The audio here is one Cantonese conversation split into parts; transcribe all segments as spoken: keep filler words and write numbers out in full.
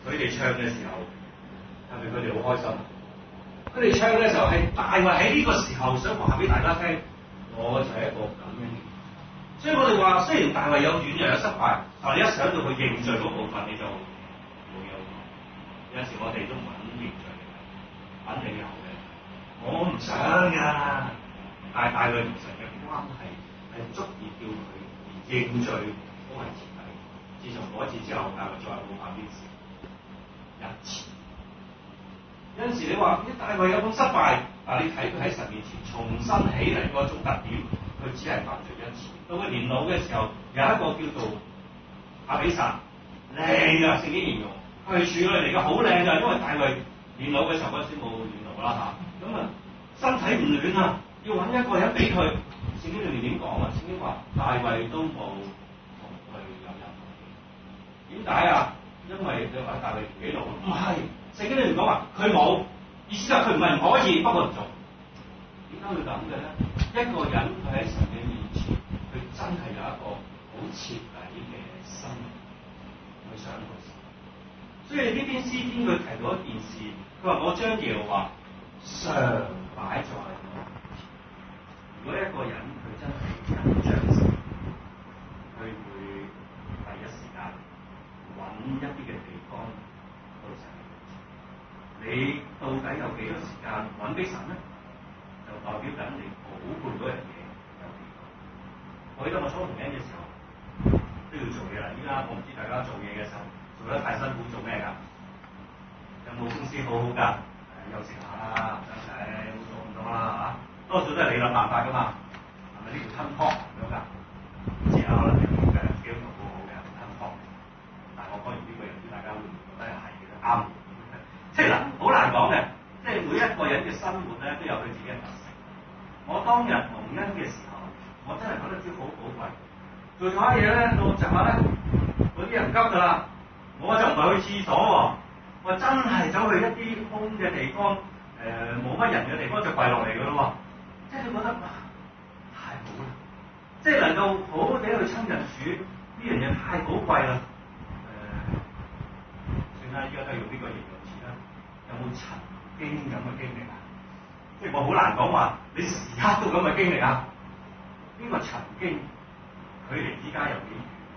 佢哋唱嘅時候，係咪佢哋好開心？佢哋唱嘅時候係大衛喺呢個時候想話俾大家聽，我就係一個咁樣嘅。所以我哋話，雖然大衛有軟弱有失敗，但係一想到佢認罪嗰部分，你就冇有。有陣時我哋都唔肯認罪嘅，肯定有嘅。我唔想㗎，但係大衛同神嘅關係係足以叫佢而認罪都係徹底。自從嗰一次之後，大衛再冇犯呢事一次。有陣時你話啲大衛有咁失敗，但你睇佢喺神面前重新起嚟嗰種特點，佢只係犯罪一次。到佢年老嘅時候，有一個叫做亞比煞，靚㗎，聖經形容佢係處女嚟嘅，好靚㗎。因為大衛年老嘅時候嗰陣時冇暖爐啦嚇，咁啊身體唔暖啊，要揾一個人俾佢。聖經裏面點講啊？聖經話大衛都冇同佢有任何嘅。點解啊？因為你話大衛年紀老，唔係。聖經裏面講話佢冇，意思就係佢唔係唔可以，不過唔做。點解會咁嘅咧？一個人佢喺神嘅面前，佢真係有一個好徹底嘅心去想個事。所以呢篇詩篇佢提到一件事，佢話我將耶和華常擺在我面前。如果一個人佢真係緊張神，佢會第一時間揾一啲嘅地方到神。你到底有幾多時間揾俾神咧？就代表緊你寶貝嗰樣嘢有幾多。我記得我初同人嘅時候都要做嘢啦。依家我唔知大家做嘢嘅時候做得太辛苦做咩㗎？有冇公司好好㗎？誒休息下啦，唔使唔好做咁多啦嚇。多數都係你諗辦法㗎嘛。係咪呢條吞泡咁樣㗎？唔知啊，可能有啲嘅基督徒好好嘅吞泡。但係我講完呢個又唔知大家會唔會覺得係嘅啱？即係嗱，好難講嘅，即係每一個人嘅生活咧都有佢自己嘅特色。我當日蒙恩嘅時候，我真係覺得主好寶貴。做下嘢咧，到集下咧，嗰啲人急㗎啦，我就唔係去廁所喎，我真係走去一啲空嘅地方，誒冇乜人嘅地方就跪落嚟㗎咯喎。即係你覺得哇，太好啦！即係能夠好好地去親近主，呢樣嘢太寶貴啦。誒、呃，算啦，依家都係用呢個形容詞啦。有冇曾經咁嘅經歷啊？即係我好難講話，你時刻都咁嘅經歷啊？呢個曾經距離依家有幾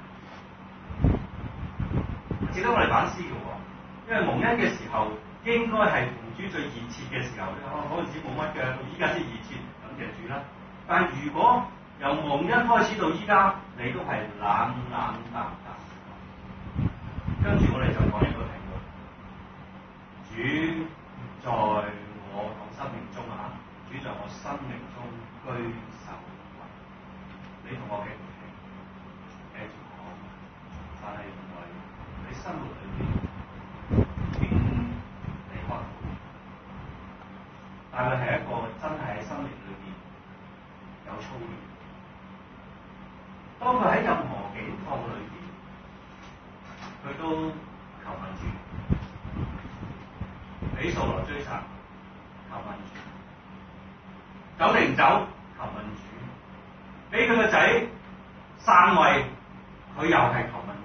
遠？值得我哋反思嘅喎。因為蒙恩嘅時候應該係同主最熱切嘅時候，嗰陣時冇乜嘅，到依家先熱切，感謝主啦。但如果由蒙恩開始到依家，你都係冷冷淡淡。跟住我哋就講一個題目。主在我同生命中啊，主在我生命中居首位。你同我記唔記？繼續講，但係原來喺生活裏邊已經離開。但係係一個真係喺生命裏邊有操練。當佢喺任何境況裏邊，佢都求問主。俾掃羅追殺，求問主；走定唔走，求問主；俾佢個仔篡位，佢又係求問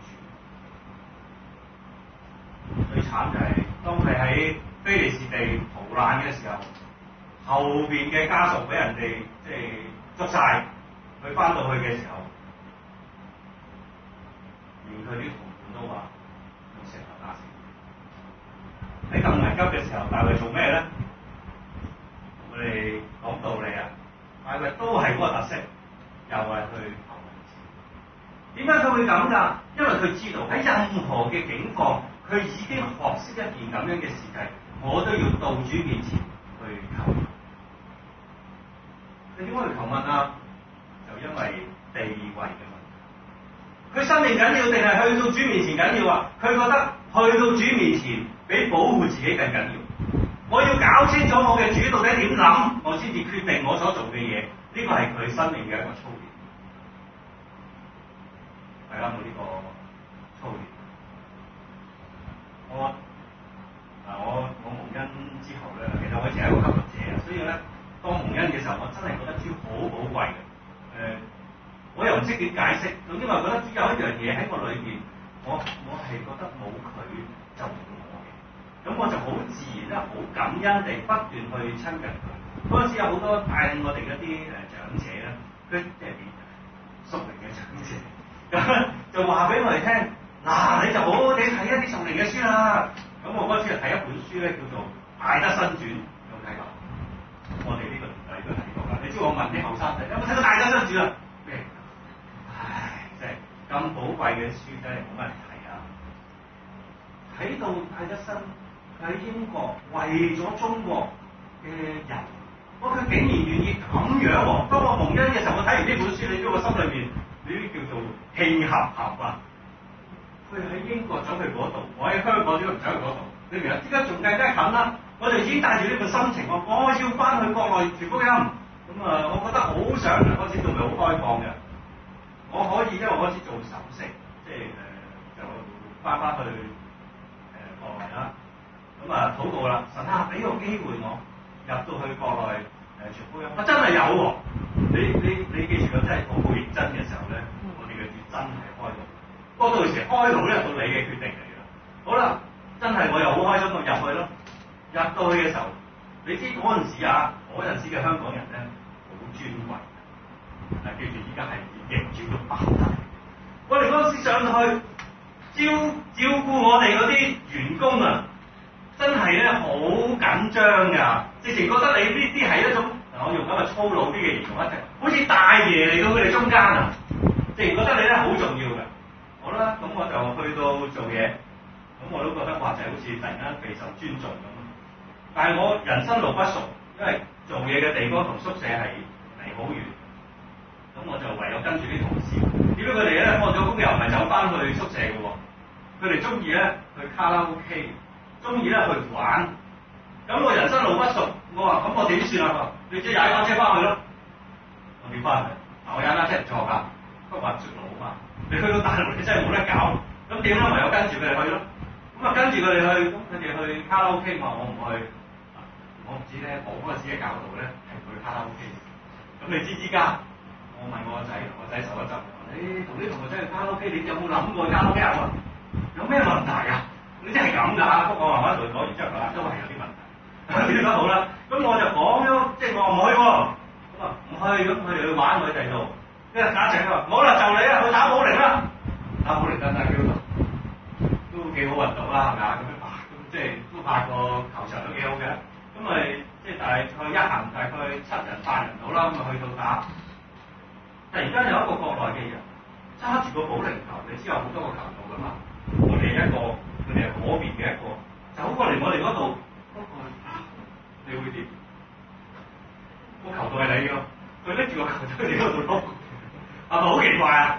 主。最慘就係、是、當佢喺非利士地逃難嘅時候，後邊嘅家屬俾人哋即係捉晒，佢翻到去嘅時候，連佢啲同伴都話用石頭打死。喺咁危急嘅時候，大衛做咩咧？我哋講道理啊，大衛都係嗰個特色，又係去求問主。點解佢會咁㗎？因為佢知道喺任何嘅境況，佢已經學識一件咁樣嘅事情，我都要到主面前去求問。你點解去求問啊？就因為地位嘅問題。佢生命緊要定係去到主面前緊要啊？佢覺得去到主面前比保護自己更緊要。我要搞清楚我嘅主到底點諗，我先至決定我所做嘅嘢。呢個係佢生命嘅一個操練。大家有冇呢個操練？我嗱我我蒙恩之後咧，其實我以前係一個吸毒者啊，所以咧當蒙恩嘅時候，我真係覺得主好寶貴嘅。誒、呃，我又唔識點解釋，總之我覺得主有一樣嘢喺我裏邊，我我係覺得冇佢就唔好自然咧，好感恩地不斷去親近佢。嗰陣時有好多帶領我哋嗰啲誒長者咧，佢即係點屬靈嘅長者，咁就話俾我哋聽，嗱你就好好地睇一啲屬靈嘅書啦。咁我嗰陣時就睇一本書咧，叫做《艾德生傳》，有冇睇過？我哋呢個年代都睇過㗎。你知我問啲後生仔有冇睇過《艾德生傳》啊？咩？唉，真係咁寶貴嘅書真係冇乜人睇啊！睇到艾德生喺英國為咗中國嘅人，哇！佢竟然願意咁樣喎。當我蒙恩嘅時候，我睇完呢本書，你知我心裏面呢啲叫做慶合合啊！佢喺英國走去嗰度，我喺香港點解唔走去嗰度？你明啊？依家仲更加近啦！我就已經帶住呢個心情，我我要翻去國內傳福音。咁啊，我覺得好想嗰時仲未好開放嘅，我可以因為嗰時做首飾，即係誒、呃、就翻翻去誒、呃、國內啦。咁啊，禱告啦，神啊，俾個機會我入到去國內誒傳福音。我真係有喎、哦！你你你記住，我真係禱告認真嘅時候咧，我哋嘅主真係開到。不過到時開路咧，到你嘅決定嚟㗎。好啦，真係我又好開心，我入去咯。入到去嘅時候，你知嗰陣時啊，嗰陣時嘅香港人咧好尊貴。嗱，記住依家係逆轉到百大。我哋嗰陣時上去照照顧我哋嗰啲員工啊，真係咧好緊張㗎。直情覺得你呢啲係一種，我用咁嘅粗魯啲嘅形容一隻，好似大爺嚟到佢哋中間啊！直情覺得你咧好重要㗎。好啦，咁我就去到做嘢，咁我都覺得話就係好似突然間備受尊重咁。但係我人生路不熟，因為做嘢嘅地方同宿舍係離好遠，咁我就唯有跟住啲同事。點解佢哋咧放咗工又唔係走翻去宿舍嘅喎？佢哋中意咧去卡拉 OK， 中意咧去玩。咁我人生路不熟，我話咁我點算啊？你即係踩單車翻去咯。我點翻去？嗱，我踩單車唔錯㗎，不過直路啊嘛。你去到大陸，你真係冇得搞，咁點咧？唯有跟住佢哋去咯。咁啊，跟住佢哋去，咁佢哋去卡拉 OK 嘛，我唔去。我唔知咧，我嗰陣時嘅教導咧係去卡拉 OK。咁你知之間，我問我個仔，我仔手一震，你同啲同學仔去卡拉 OK，你有冇諗過卡拉 OK 啊？有咩問題啊？你真係咁㗎？不過我慢慢同佢講完之後啦，都係有啲問題。點解好啦？咁我就講咗，即係我話唔去喎。咁啊唔去，咁佢哋去玩佢哋度。跟住打成佢話：好啦，就你啦，去打保齡啦！打保齡得唔得？叫做都幾好運動啦，係咪啊？咁樣啊，咁即係都拍個球場都幾好嘅。咁咪即係大概一行大概七人八人到啦，咁啊去到打。突然間有一個國內嘅人揸住個保齡球，你知有好多個球道㗎嘛？我哋一個，佢哋係嗰邊嘅一個，走過嚟我哋嗰度，嗰個你會點？個球道係你㗎，佢拎住個球喺你嗰度攞。係咪好奇怪啊？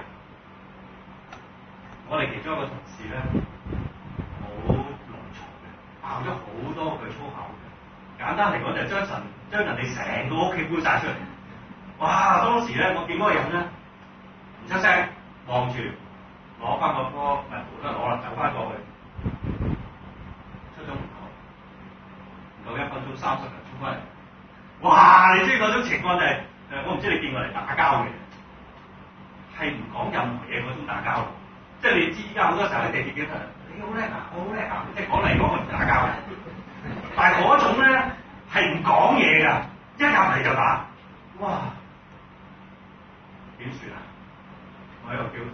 我哋其中一個同事咧，好濃重嘅，爆咗好多句粗口嘅。簡單嚟講就係將神將人哋成個屋企搬晒出嚟。哇！當時咧，我見嗰個人咧唔出聲，望住攞翻個波，唔係冇得攞啦，走翻過去，出咗門口，唔夠一分鐘三十人衝翻嚟。哇！你知嗰種情況就係、是、誒，我唔知你見過嚟打交嘅。係唔講任何嘢嗰種打交，即係你知依家好多時候喺地鐵嘅，你好叻啊，我好叻啊，即係講嚟講去唔打交嘅。但係嗰種咧係唔講嘢㗎，一入嚟就打，哇！點算啊？我喺度叫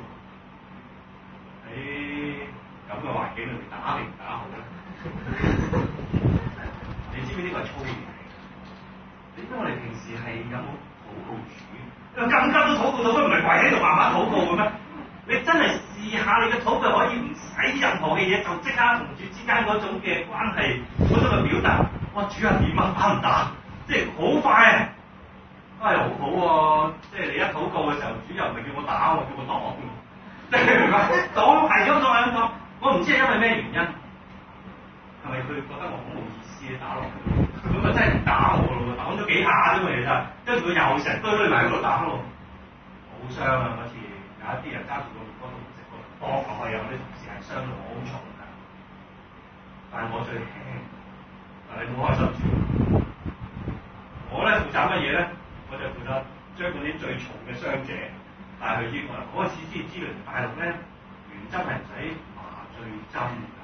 喺咁嘅環境裏面打定唔打好咧？你知唔知呢個係操練嚟？點解我哋平時係有冇禱告主？因為更加都禱告到，佢唔係跪喺度慢慢禱告嘅咩？你真係試下你嘅禱告可以唔使任何嘅嘢，就即刻同主之間嗰種嘅關係，嗰種嘅表達。哇！主啊，點啊？打唔打？即係好快啊！都係好好喎。即係你一禱告嘅時候，主又唔係叫我打喎，叫我擋喎。即係明白？擋係咁擋係咁擋。我唔知係因為咩原因，係咪佢覺得我好冇意思咧打落去？咁啊真係唔打我咯喎，擋咗幾下啫嘛，其實。跟住佢又成堆堆埋喺度打咯，好傷啊！嗰次有一啲人揸住個波都唔識個波落去，有啲同事係傷到好重㗎。但係我最輕，但係好開心住。我咧負責乜嘢咧？我就負責將嗰啲最重嘅傷者帶去醫院。嗰陣時先知道大陸咧原則係唔使麻醉針㗎，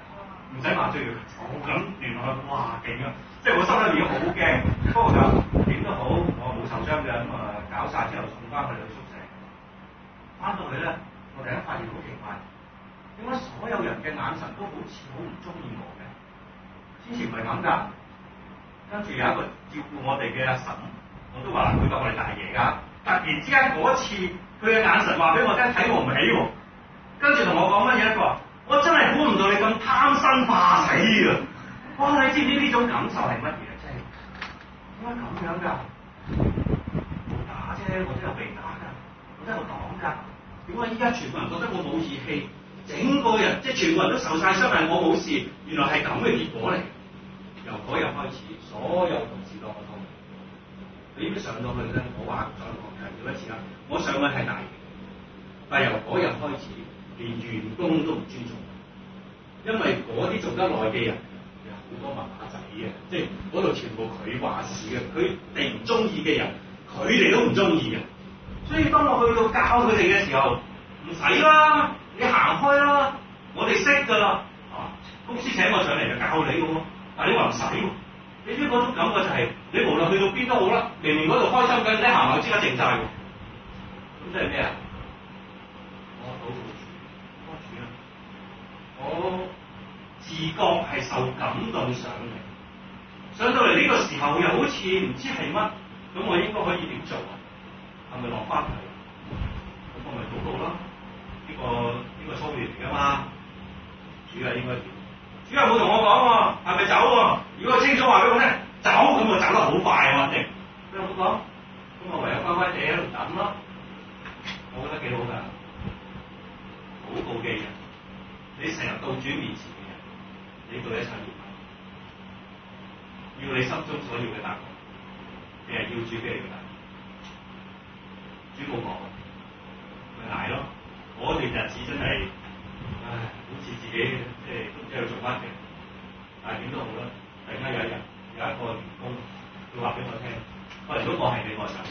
唔使麻醉藥，我咁原來哇勁啊！即係我心裏面好驚，不過就點都好，我冇受傷嘅，咁啊搞晒之後送翻去宿舍，翻到去咧，我突然間發現好奇怪，點解所有人嘅眼神都好似好唔中意我嘅？之前唔係咁㗎，跟住有一個照顧我哋嘅阿嬸，我都話佢當我哋大爺㗎，突然之間嗰次佢嘅眼神話俾我聽，睇我唔起喎，跟住同我講乜嘢？佢話：我真係估唔到你咁貪生怕死啊！哇！你知唔知呢種感受係乜嘢？真係點解咁樣㗎？冇打啫，我都有被打㗎，我都有擋㗎。點解依家全部人覺得我冇義氣，整個人即係全部人都受晒傷，係我冇事？原來係咁嘅結果嚟。由嗰日開始，所有同事當我痛。你一上到去咧，我話再講強調一次啦，我上去係大嘅，但係由嗰日開始，連員工都唔尊重，因為嗰啲做得耐嘅人有好多麻麻仔嘅，即係嗰度全部佢話事嘅，佢哋唔中意嘅人，佢哋都唔中意嘅。所以當我去到教佢哋嘅時候，唔使啦，你行開啦，我哋識㗎啦。啊，公司請我上嚟就教你嘅喎，但係你話唔使喎。你知嗰種感覺就係、是，你無論去到邊都好啦，明明嗰度開心緊，你行埋即刻靜晒喎。咁即係咩啊？我禱告主，我主啊，我自覺係受感動上嚟，上到嚟呢個時候又好似唔知係乜，咁我應該可以點做啊？係咪落翻去？咁我咪禱告咯。呢、這個呢、這個操練嚟㗎嘛，主啊應該點？主又冇同我講喎，係咪走喎？如果佢清楚話俾我聽，走咁我走得好快喎，一定。佢有冇講？咁我唯有乖乖地喺度等咯。我覺得幾好㗎。禱告嘅人，你成日到主面前嘅人，你做一切要要你心中所要嘅答案，定係要主俾你嘅答案？主冇講，咪捱咯。嗰段日子真係，唉，好似自己即係都唔知喺度做乜嘅。但係點都好啦，突然間有一日有一個員工，佢話俾我聽，喂，如果我係你，我走。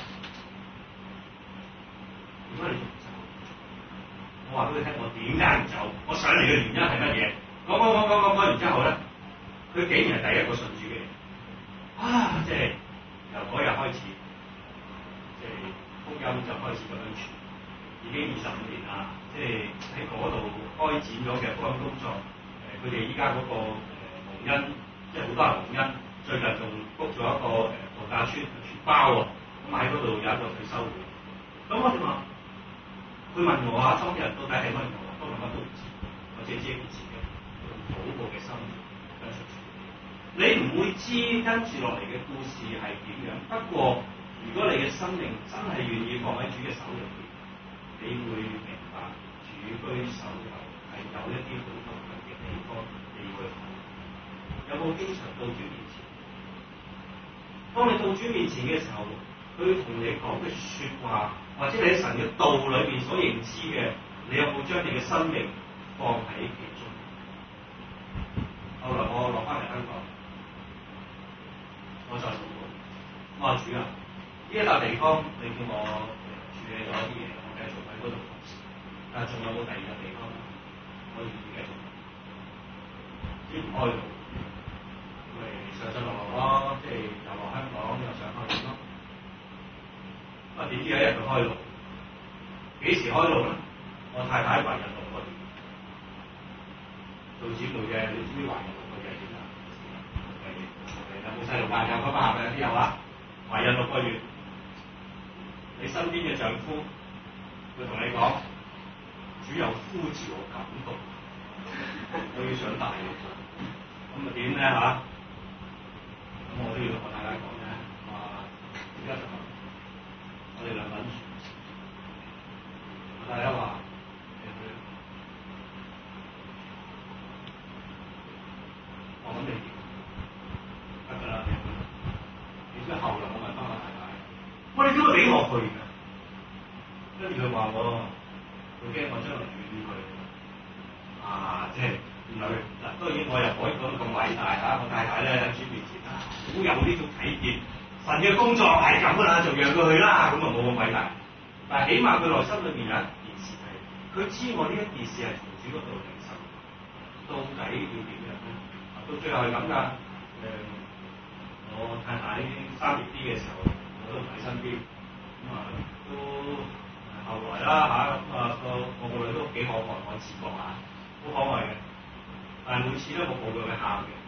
點解你仲唔走？我話俾佢聽，我點解唔走？我上嚟嘅原因係乜嘢？講講講講講講完之後咧，佢竟然係第一個信主嘅人。啊！即係由嗰日開始，即係福音就開始咁樣傳，已經二十五年啦。即係喺嗰度開展咗嘅福音工作。誒，佢哋依家嗰個誒蒙恩，即係好多人蒙恩。最近仲 book 咗一個誒度假村全包喎，咁喺嗰度有一個退休會。咁我哋話，佢問我啊，當日到底係乜嘢？我當日乜都唔知，我只係知一件事嘅，用禱告嘅心跟出處。你唔會知跟住落嚟嘅故事係點樣。不過，如果你嘅生命真係願意放喺主嘅手裏邊，你會明白主居手右係有一啲好獨特嘅地方，你要去睇。有冇經常到主面前？當你到主面前嘅時候，佢同你講嘅説話，或者你喺神嘅道裏邊所認知嘅，你有冇將你嘅生命放喺其中？後來我落翻嚟香港。我再禱告，我話主啊，呢一笪地方你叫我處理咗啲嘢，我繼續喺嗰度服侍。但係仲有冇第二個地方可以繼續？只唔開路，咪上上落落咯，即係又落香港又上開路咯。咁啊點知有一日佢開路？幾時開路咧？我太太懷孕六個月，做姊妹嘅你知唔知懷孕六個月係點啊？有冇細路㗎？有嗰班係咪有啲有啊？懷孕六個月，你身邊嘅丈夫會同你講：主有呼召我感動，我要上大陸，咁啊點咧嚇？咁我都要同我太太講咧，話而家就我哋兩個人住，我太太話：我諗你點？得㗎啦，然之後後來我問翻我太太，我哋點會俾我去㗎？跟住佢話我，佢驚我將來遠佢。啊，即係原來嗱，當然我又可以講得咁偉大嚇，我太太咧喺主面前啊，好有呢種體驗。神嘅工作係咁㗎啦，就讓佢去啦，咁啊冇咁偉大。但係起碼佢內心裏面有一件事係，佢知我呢一件事係從主嗰度領受，到底要點樣咧？ 到最後係咁㗎。誒、呃，我太太生 B B 嘅時候，我都唔喺身邊，咁、嗯、啊都後來啦嚇，咁啊個我個女都幾可愛，我自覺嚇，好可愛嘅。但係每次咧，我抱到佢喊嘅，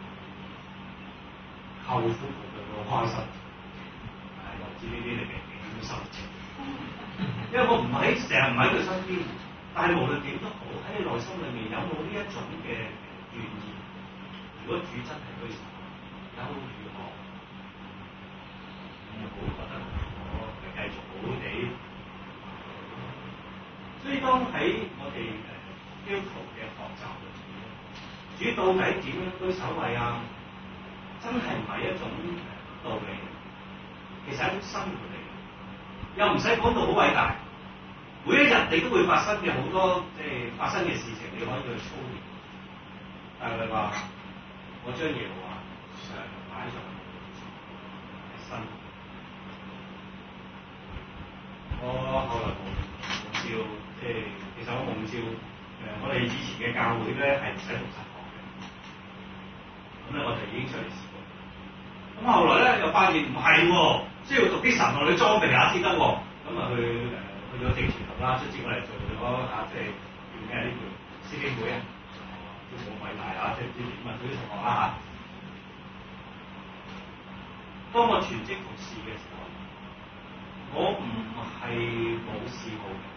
後父抱到佢好開心，係我知呢啲你嘅點心情，因為我唔喺成日唔喺佢身邊，但係無論點都好，喺你內心裏面有冇呢一種嘅願意？如果主真係居神，有如何？我好覺得我係繼續好好地。所以當喺我哋誒基督徒嘅學習裏邊，主到底點樣居首位啊？真係唔係一種道理，其實係一種生活嚟嘅，又唔使講到好偉大。每一日你都會發生嘅好多即係發生嘅事情，你可以去操練。但係話我將耶和華常擺在心，我後來冇冇照，即係其實我冇照誒、呃，我哋以前嘅教會咧係唔使讀神學嘅，咁咧我就已經出嚟試過。咁後來咧又發現唔係喎，需要讀啲神學嘅裝備下先得喎，咁啊去誒、呃、去咗正傳讀啦，卒之我哋做咗嚇，即係叫咩呢叫司經會啊，都好偉大嚇，即係唔知點啊，嗰啲同學啦嚇。當我全職服侍嘅時候，我唔係冇嗜好嘅，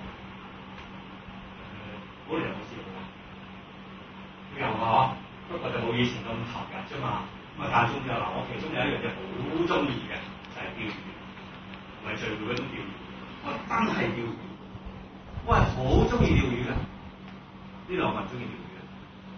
誒嗰年有冇嗜好啊？有啊，不過就冇以前咁投入啫嘛。咁啊間中有嗱，我其中有一樣嘢好中意嘅就係、是、釣魚，唔係聚會嗰種釣魚，我真係釣魚，我係好中意釣魚嘅。呢兩個人中意釣魚嘅，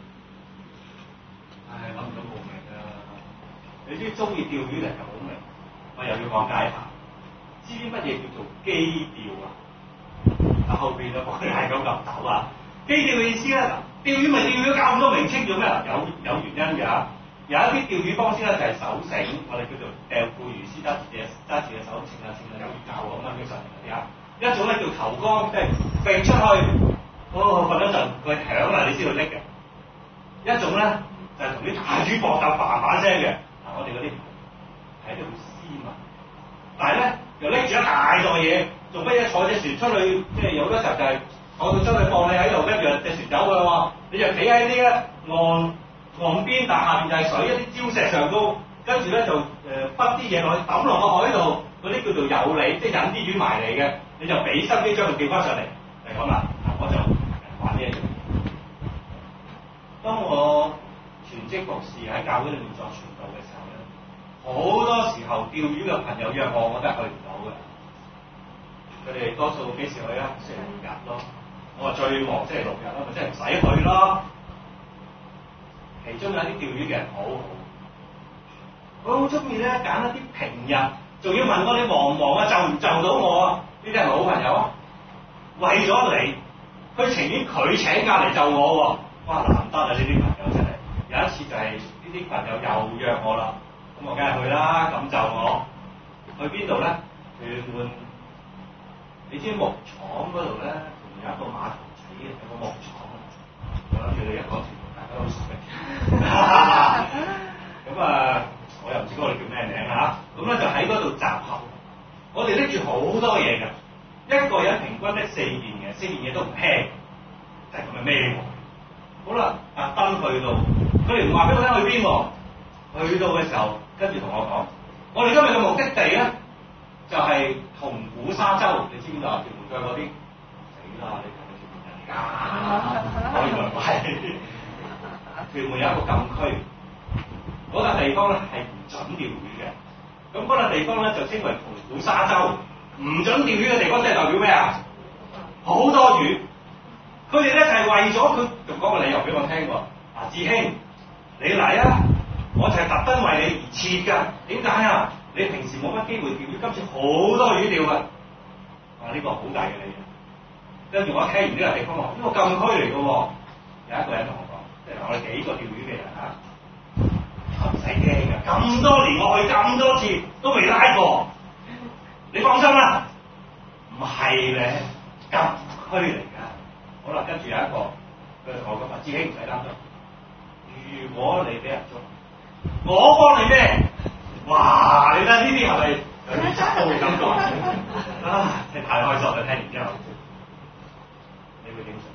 唉諗唔到冇名啊！你知中意釣魚嘅人就好明，我又要講解下，知唔知乜嘢叫做基釣啊？嗱後邊就講係咁入手啊！基釣嘅意思咧，釣魚咪釣魚，搞咁多名稱做咩？有有原因嘅。有一啲釣魚方式咧就係手繩，我哋叫做釣固魚絲，揸住隻揸住隻手繩啊，繩啊有魚鈎咁啊，叫上嚟嗰啲啊。一種咧叫頭竿，即係揈出去，哦瞓一陣佢響啦，你先去拎嘅。一種咧就係同啲大魚搏鬥嘭嘭聲嘅。嗱我哋嗰啲係啲好斯文，但係咧又拎住一大袋嘢，做乜嘢坐隻船出去？即係有好多時候就係坐到出去放你喺度，跟住隻船走㗎啦喎，你就企喺呢一岸。岸邊，但下邊就係水，一啲礁石上高，跟住咧就誒滗啲嘢落去，抌落個海度，嗰啲叫做有理，即係引啲魚埋嚟嘅，你就俾心機將佢釣翻上嚟，就係咁啦。我就玩呢一樣。當我全職服侍喺教會裏面作傳道嘅時候咧，好多時候釣魚嘅朋友約我，我都係去唔到嘅。佢哋多數幾時去啊？星期六日咯。我話最忙星期六日啦，咪即係唔使去咯。其中有啲釣魚嘅人好好，佢好中意咧揀一啲平日，仲要問我你忙唔忙啊？就唔就到我啊？呢啲係好朋友啊！為咗你，佢情願佢請假嚟就我喎、啊。哇難得啊！呢啲朋友真係。有一次就係呢啲朋友又約我啦，咁我梗係去啦。咁就我去邊度咧？屯門，你知木廠嗰度咧，有一個碼頭仔嘅，有個木廠。我諗住你一講。大家好熟嘅，咁啊，我又唔知嗰度叫咩名嚇，咁咧就喺嗰度集合。我哋拎住好多嘢㗎，一個人平均拎四件嘅，四件嘢都唔輕，就係咁嘅孭喎。好啦，特登去到，佢哋唔話俾我聽去邊喎。去到嘅時候，跟住同我講，我哋今日嘅目的地咧，就係、是、銅鼓沙洲，你知唔知啊？屯門區嗰啲，死啦！你係咪屯門人嚟㗎？我以為唔係。屯門有一個禁區，嗰、那、笪、個、地方咧係唔準釣魚嘅。咁嗰笪地方咧就稱為銅鼓沙洲，唔準釣魚嘅地方，即係代表咩啊？好多魚。佢哋咧就係、是、為咗佢，仲講個理由俾我聽喎。嗱、啊，志兄，你嚟啊！我就係特登為你而設㗎。點解啊？你平時冇乜機會釣魚，今次好多魚釣㗎。啊，呢、這個好大嘅理由。跟住我聽完呢個地方話，呢、這個禁區嚟㗎喎。有一個人同我講。即係我哋幾個釣魚嘅人嚇，唔使驚㗎。咁多年我去咁多次都未拉過，你放心啦。唔係咧，禁區嚟㗎。好啦，跟住有一個佢同我講話，志兄唔使擔心。如果你俾人我幫你咩？哇！你睇呢啲係咪有啲失控嘅感覺啊？係太開心啦！聽完之後，你會點做？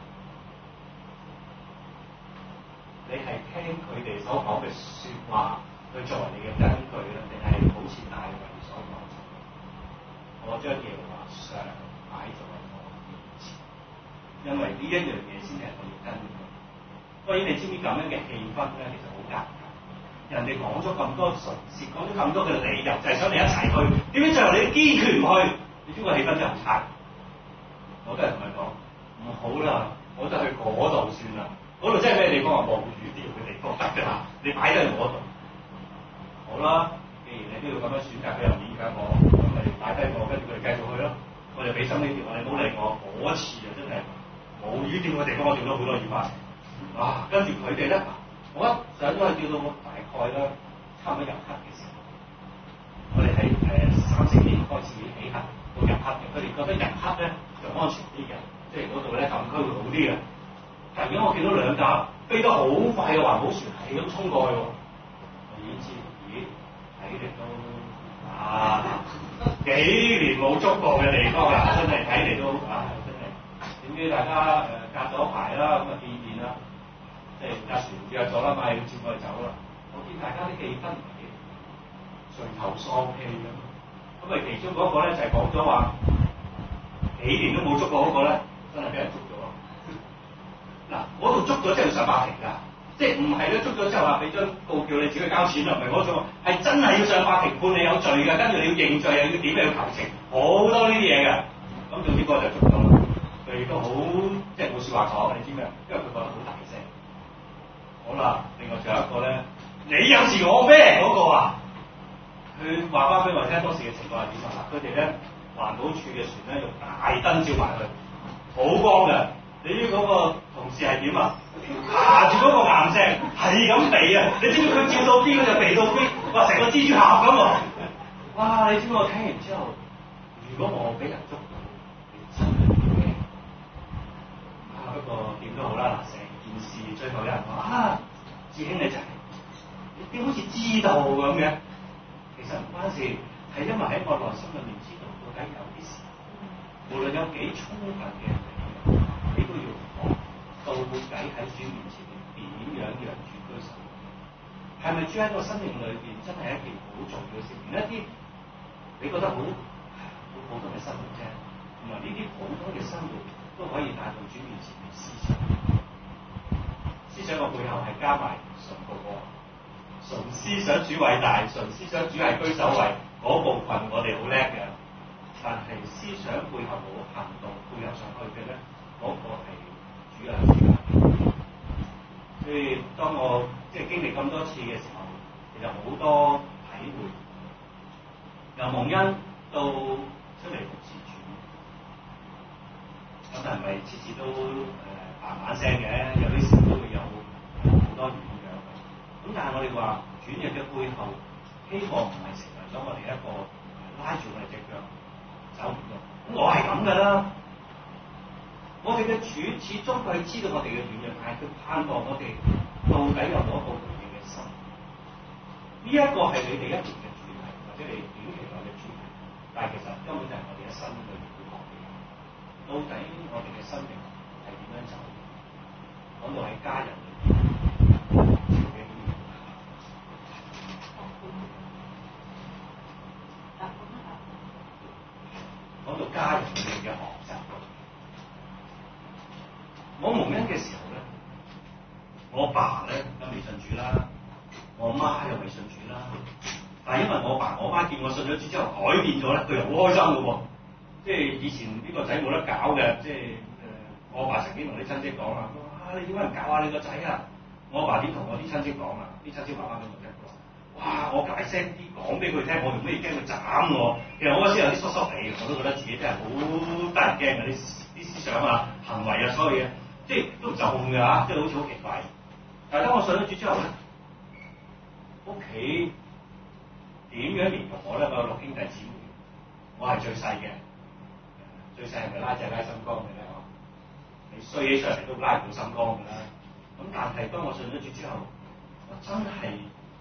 你係聽佢哋所講嘅説話去作為你嘅根據咧，定係好似大衛所講，我將耶和華常擺在我面前，因為呢一樣嘢先係我要根據。當然你知唔知咁樣嘅氣氛咧，其實好尷尬。人哋講咗咁多唇舌，講咗咁多嘅理由，就係、是、想你一齊去。點解最後你堅決唔去？你知個氣氛真係好差。我都係同佢講，唔好啦，我就去嗰度算啦。嗰度真係咩地方啊？冇語調嘅地方得㗎啦。你擺喺嗰度。好啦，既然你都要咁樣選擇，佢又勉強我，咁咪擺低我，跟住佢哋繼續去咯。我就俾心機調，你唔好理我。嗰次啊，真係冇語調嘅地方，我調咗好多語法。哇！跟住佢哋咧，我一上咗去叫到我大概啦，差唔多入黑嘅時候，我哋係誒三四點開始起行到入黑嘅。佢哋覺得入黑咧就安全啲嘅，即係嗰度咧禁區會好啲嘅。突然間我見到兩架飛得好快嘅環保船係咁衝過去喎，我已經知，咦，睇嚟都啊幾年冇捉過嘅地方啦，真係睇嚟都啊真係。點知大家誒、呃、隔咗排啦，咁啊見面啦。即係架船約咗啦，咪接我哋走啦。我見大家啲氣氛唔係幾垂頭喪氣咁。咁啊，其中嗰個咧就係講咗話幾年都冇捉過嗰個咧，真係俾人捉咗。嗱，嗰度捉咗真係要上法庭㗎，即係唔係咧捉咗之後話俾張告叫你自己交錢啊？唔係嗰種，係真係要上法庭判你有罪㗎，跟住你要認罪又要點又要求情，好多呢啲嘢㗎。咁總之嗰個就捉咗啦。佢亦都好即係冇説話講，你知咩？因為佢講得好大聲。好啦，另外仲有一個咧，你有事我咩嗰個啊？佢話翻俾我聽當時嘅情況係點啊？佢哋咧環保署嘅船咧用大燈照埋佢，好光嘅。你知嗰個同事係點啊？爬住嗰個岩石係咁避啊！你知唔知佢照到邊佢就避到邊？哇！成個蜘蛛俠咁喎！哇！你知唔知我聽完之後，如果我俾人捉到，你真係驚啊！不過點都好啦，嗱，成件事最後有人話啊，志兄你就係、是、你點好似知道咁嘅？其實唔關事，係因為喺我內心裏面知道到底有啲事，無論有幾充分嘅理由，你都要學到底喺主面前點樣讓主居首。係咪主喺個生命裏邊真係一件好重要嘅事？連一啲你覺得好好普通嘅生活啫，同埋呢啲普通嘅生活都可以帶到主面前嘅思想。思想個背後係加埋純個個，純思想主偉大，純思想主係居首位嗰部分我哋好叻嘅，但係思想背後冇行動配合上去嘅咧，嗰、那個係主啊主啊。所以當我即係經歷咁多次嘅時候，其實好多體會，由蒙恩到出嚟服侍主，咁係咪次次都誒嘭嘭聲嘅？有啲時都會有好多軟弱嘅。咁但係我哋話轉弱嘅背後，希望唔係成為咗我哋一個拉住我哋隻腳走唔到。咁我係咁㗎啦。我哋嘅主始終佢係知道我哋嘅軟弱，但係佢盼望我哋到底有冇一個回應嘅心。呢、這、一個係你哋一年嘅主題，或者你短期內嘅主題，但係其實根本就係我哋一生裏面要學嘅。到底我哋嘅生命係點樣走？講到喺家人裏邊，講到家人裏邊嘅學習。我蒙恩嘅時候咧，我爸咧都未信主啦，我媽又未信主啦。但係因為我爸我媽見我信咗主之後改變咗咧，佢又好開心嘅喎。即係以前呢個仔冇得搞嘅，即係誒、呃、我爸曾經同啲親戚講啦，哇！你點解唔教下你個仔啊？我爸點同我啲親戚講啊？啲親戚話翻俾我聽，哇！我大聲啲講俾佢聽，我用咩驚佢斬我？其實我嗰時有啲縮縮地，我都覺得自己真係好得人驚嘅啲啲思想啊、行為啊，所有嘢。即係都唔就控㗎嚇，即係好似好奇怪。但係當我信咗主之後咧，屋企點樣形容我咧？我有六兄弟姊妹，我係最細嘅，最細係咪拉仔拉心肝嘅咧？嗬，你衰起上嚟都拉唔到心肝㗎啦。咁但係當我信咗主之後，我真係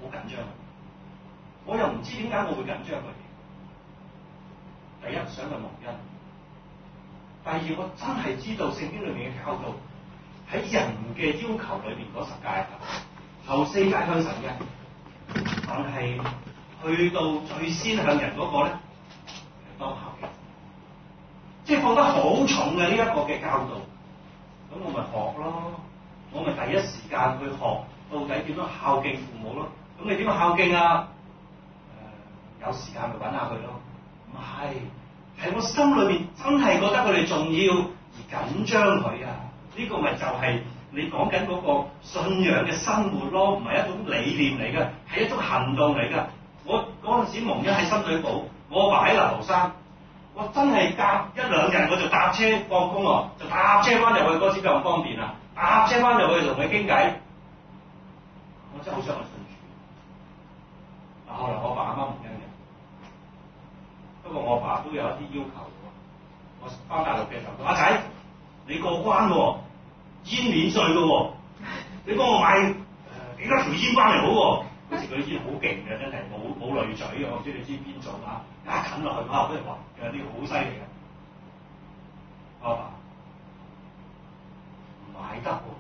好緊張。我又唔知點解我會緊張佢哋。第一想佢蒙恩，第二我真係知道聖經裏面嘅教導喺人嘅要求裏邊嗰十誡頭四誡向神嘅，但係去到最先向人嗰個咧係當孝嘅，即係放得好重嘅呢一個嘅教導。咁我咪學咯，我咪第一時間去學到底點樣孝敬父母咯。咁你點樣孝敬啊？誒、呃，有時間咪揾下佢咯。唔係，係我心裏邊真係覺得佢哋重要而緊張佢啊！呢、這個咪就係你講緊嗰個信仰嘅生活咯，唔係一種理念嚟嘅，係一種行動嚟嘅。我嗰陣時蒙恩喺深水埗，我阿爸喺流浮山，我真係隔一兩日我就搭車放工喎，就搭車翻入去，嗰時咁方便啊！搭車翻入去同佢傾偈，我真係好想去信主。嗱，後來我爸阿媽蒙恩嘅。不過我阿爸都有一啲要求喎。我翻大陸嘅時候，阿仔，你過關喎，煙免稅嘅喎，你幫我買誒、呃、幾多條煙翻嚟好喎。嗰時佢啲煙好勁嘅，真係冇冇濾嘴嘅，我唔知你知邊種啊？一近落去哇，嗰啲哇，有啲好犀利嘅。我阿爸唔買得喎，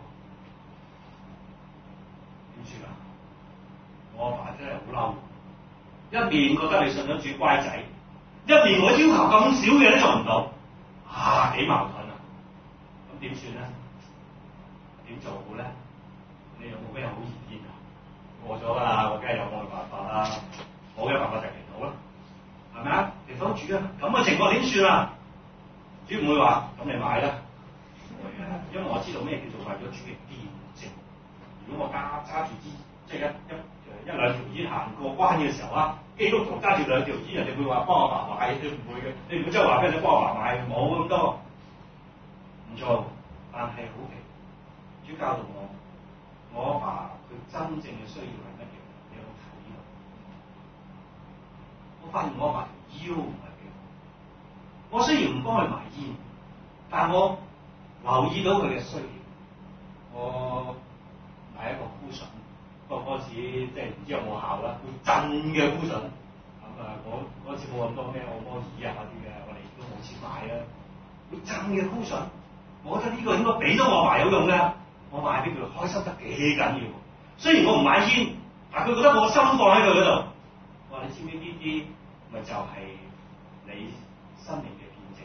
點算啊？我阿爸真係好嬲，一面覺得你信咗主乖仔。一年我要求咁少嘢都做唔到，啊幾矛盾啊！咁點算咧？點做好咧？你有冇咩好意見啊？過咗㗎啦，我梗係有我嘅辦法啦。我嘅辦法就係祈禱啦，係咪啊？祈禱主啊！咁嘅情況點算啊？主唔會話咁你買啦，因為我知道咩叫做為咗主嘅見證。如果我揸揸住支即係一一一兩條煙行過關嘅時候啊，基督徒揸住兩條煙，人哋會話幫阿爸買，你唔會嘅，你唔會即係話俾人哋幫阿爸買，冇咁多，唔做。但係好奇，主教導我，我阿爸佢真正嘅需要係乜嘢？你有冇睇到？我發現我阿爸條腰唔係幾好。我雖然唔幫佢買煙，但我留意到佢嘅需要，我買一個箍筍。不過嗰時即係唔知有冇效啦，會震嘅箍筍。咁啊，我嗰次冇咁多咩按摩椅啊嗰啲嘅，我哋都冇錢買啊。會震嘅箍筍，我覺得呢個應該俾咗我阿爸有用嘅，我買俾佢開心得幾緊要。雖然我唔買煙，但佢覺得我心放喺佢嗰度。我話你知唔知呢啲咪就係你生命嘅見證？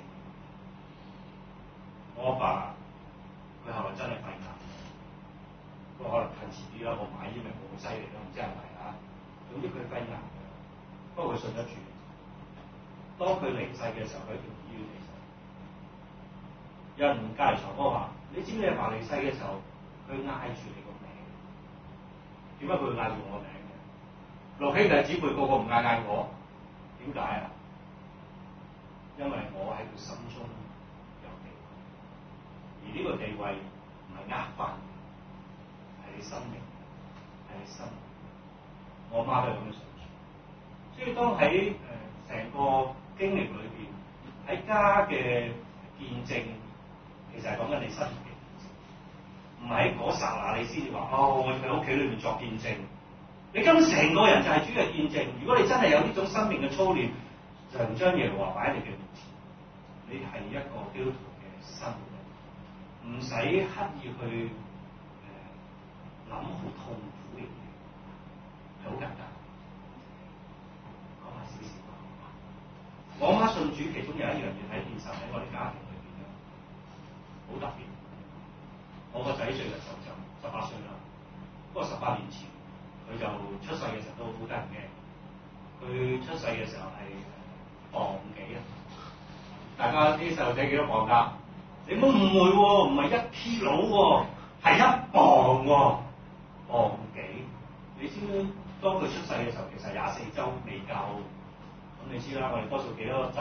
我阿爸佢後來真係肺癌。不過可能近遲啲啦，我買煙咪冇咁犀利咯，唔知係咪啊？總之佢肺癌嘅，不過佢信得住。當佢離世嘅時候，佢喺條醫院離世。有人隔離床嗰個話：你知唔知阿爸離世嘅時候，佢嗌住你個名？點解佢會嗌住我名嘅？六兄弟姊妹個個唔嗌嗌我，點解啊？因為我喺佢心中有地位，而呢個地位唔係呃翻。係你生命，係你生命。我媽都係咁樣想住，所以當喺誒成個經歷裏邊，喺家嘅見證，其實係講緊你生命嘅見證，唔係喺嗰剎那你先至話哦，我喺屋企裏面作見證。你根本成個人就係主嘅見證。如果你真係有呢種生命嘅操練，就唔將耶和華擺喺你嘅面前，你係一個基督徒嘅生活，唔使刻意去。諗好痛苦嘅嘢，係好簡單。講下少少啊！我媽信主，其中有一樣嘢喺現實喺我哋家庭裏邊咧，好特別。我個仔最近就就十八歲啦，不過十八年前佢就出世嘅時候都好得人驚。佢出世嘅時候係磅幾啊？大家啲細路仔幾多磅㗎？你唔好誤會喎，唔係一 kilo 喎，係一磅喎。磅幾？你知唔知當佢出世嘅時候，其實廿四週未夠，咁你知啦。我哋多數幾多週